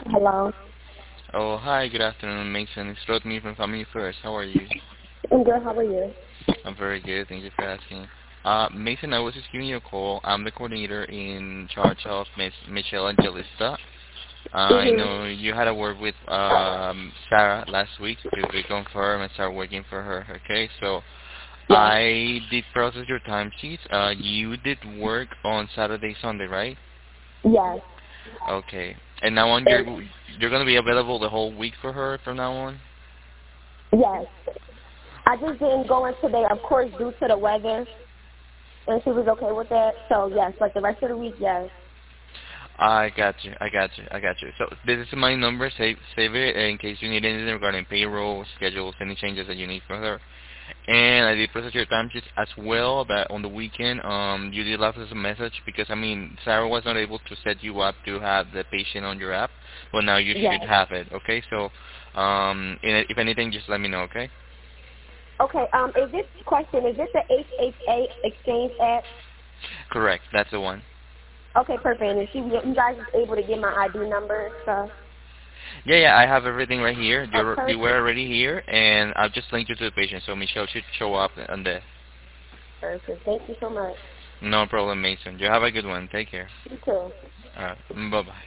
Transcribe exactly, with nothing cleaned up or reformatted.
Hello. Oh, hi, good afternoon, Mason. It's Rodney from Family First. How are you? I'm good. How are you? I'm very good. Thank you for asking. Uh, Mason, I was just giving you a call. I'm the coordinator in charge of Miss Michelle Angelista. Uh, I Mhm. know you had a word with um, Sarah last week to reconfirm and start working for her. Okay, so Yes. I did process your timesheets. Uh, you did work on Saturday, Sunday, right? Yes. Okay. And now on you're And you're gonna be available the whole week for her from now on. yes. I just didn't go in today, of course, due to the weather, and she was okay with that. So yes, like the rest of the week, yes. I got you. I got you. I got you. So this is my number. Save save it in case you need anything regarding payroll, schedules, any changes that you need from her. And I did process your timesheets as well. But on the weekend, um, you did left us a message because I mean Sarah was not able to set you up to have the patient on your app, but now you should Yes. have it. Okay. So, um, and if anything, just let me know. Okay. Okay. Um, is this question? Is this the H H A Exchange app? Correct. That's the one. Okay, perfect. And she, you guys is able to get my I D number and stuff. Yeah, yeah. I have everything right here. Oh, You're you were perfect. already here, and I'll just link you to the patient. So Michelle should show up on the. Perfect. Thank you so much. No problem, Mason. You have a good one. Take care. You too. Uh, bye bye.